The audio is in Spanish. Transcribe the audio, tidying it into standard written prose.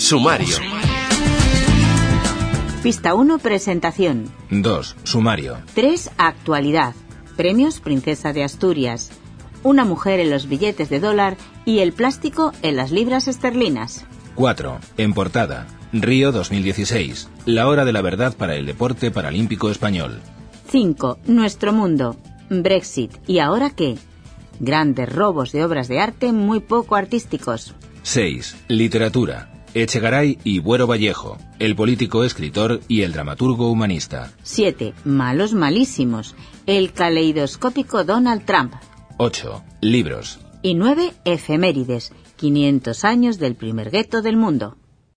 Sumario. Pista 1, presentación. 2. Sumario. 3, actualidad. Premios Princesa de Asturias. Una mujer en los billetes de dólar y el plástico en las libras esterlinas. 4. En portada. Río 2016. La hora de la verdad para el deporte paralímpico español. 5. Nuestro mundo. Brexit. ¿Y ahora qué? Grandes robos de obras de arte muy poco artísticos. 6. Literatura. Echegaray y Buero Vallejo, el político escritor y el dramaturgo humanista. 7. Malos malísimos. El caleidoscópico Donald Trump. 8. Libros. Y 9. Efemérides. 500 años del primer gueto del mundo.